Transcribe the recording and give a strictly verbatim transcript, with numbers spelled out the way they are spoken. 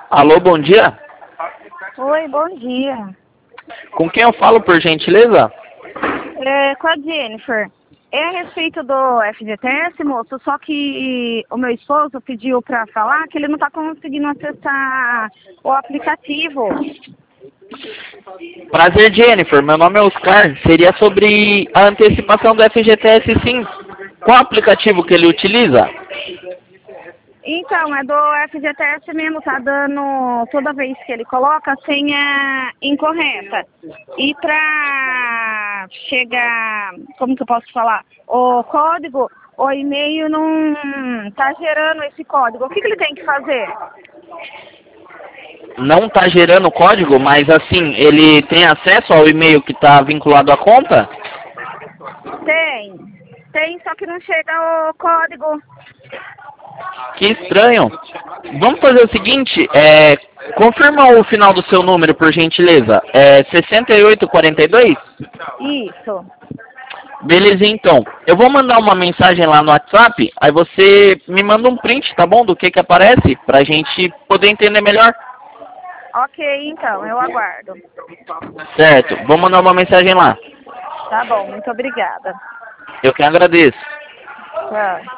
Alô, bom dia. Oi, bom dia. Com quem eu falo, por gentileza? É, com a Jennifer. É a respeito do F G T S, moço, só que o meu esposo pediu para falar que ele não está conseguindo acessar o aplicativo. Prazer, Jennifer. Meu nome é Oscar. Seria sobre a antecipação do F G T S, sim. Qual aplicativo que ele utiliza? Então, é do F G T S mesmo, tá dando, toda vez que ele coloca, a senha incorreta. E pra chegar, como que eu posso falar, o código, o e-mail não tá gerando esse código. O que, que ele tem que fazer? Não está gerando código, mas assim, ele tem acesso ao e-mail que está vinculado à conta? Tem, tem, só que não chega o código. Que estranho. Vamos fazer o seguinte, é, confirma o final do seu número, por gentileza. É sessenta e oito quarenta e dois? Isso. Beleza, então. Eu vou mandar uma mensagem lá no WhatsApp, aí você me manda um print, tá bom? Do que que aparece, pra gente poder entender melhor. Ok, então, eu aguardo. Certo, vou mandar uma mensagem lá. Tá bom, muito obrigada. Eu que agradeço. Tchau.